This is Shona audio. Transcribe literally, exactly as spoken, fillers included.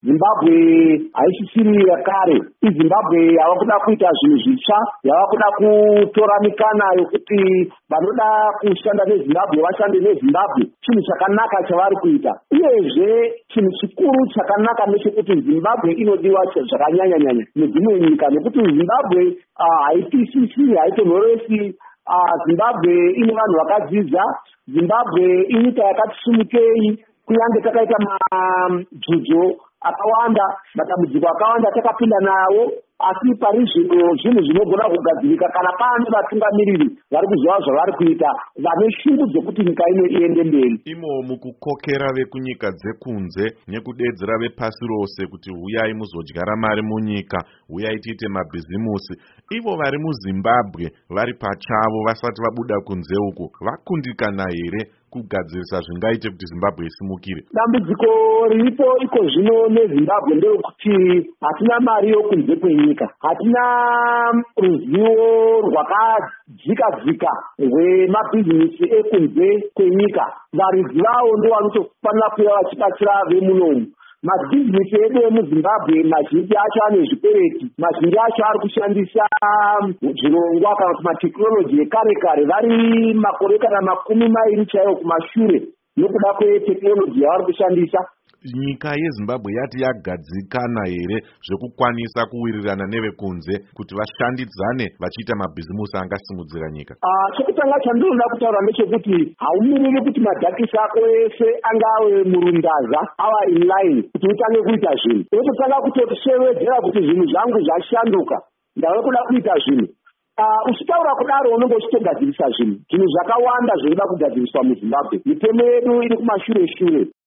Zimbabwe haisisiri yakare. iZimbabwe yava kuda kuita zvinhu zvitsva, yava kuda kutora mikana yokuti vanoda kushanda neZimbabwe vashande neZimbabwe. Chinhu chakanaka chavari kuita. Uyezve chinhu chikuru chakanaka ndechekuti Zimbabwe inodiwa zvakanyanya nyanya nedzimwe nyika, nekuti Zimbabwe haipisisi, haitonhoresi. Zimbabwe ine vanhu vakadzidza. Zimbabwe inyika yakati simukei, kunyange takaita majudzo akawanda, matambudziko akawanda takapinda nawo, asi pari zvino zvinhu zvinogona kugadzirika kana pane vatungamiriri vari kuziva zvavari kuita, vane shungu dzokuti nyika ino iende mberi. Imo mukukokera vekunyika dzekunze nekudedzera vepasi rose kuti huyai muzodyara mari munyika, huyai tiite mabhizimusi, ivo vari muZimbabwe vari pachavo vasati vabuda kunze uko vakundikana here kugadzirisa zvingaite kuti Zimbabwe isimukire? Dambudziko riripo iko zvino neZimbabwe nderekuti hatina mari yokunze kwenyika, hatina ruzivo rwakadzika-dzika rwemabhizinesi ekunze kwenyika. Varidzi vavo ndo vanotofanira kuva vachibatsira vemunomu. Mabhizinesi edu emuZimbabwe mazhinji acho ane zvikwereti, mazhinji acho ari kushandisa zvirongwa kana kuti matekinoloji ekare kare, vari makore kana makumi mairi chaiwo kumashure nokuda kwetekinoloji yavari kushandisa. Nyika yeZimbabwe yati yagadzikana here zvekukwanisa kuwirirana nevekunze kuti vashandidzane vachiita mabhizimusi angasimudzira nyika? Chekutanga chandinoda kutaura ndechekuti haumiriri kuti madhakisi ako ese angave murundaza ava inline kuti utange kuita zvinhu. Unototanga kutosevedzera kuti zvinhu zvangu zvashanduka, ndava kuda kuita zvinhu. Uchitaura kudaro unenge uchitogadzirisa zvinhu. Zvinhu zvakawanda zvinoda kugadziriswa muZimbabwe. Mitemo yedu iri kumashure shure.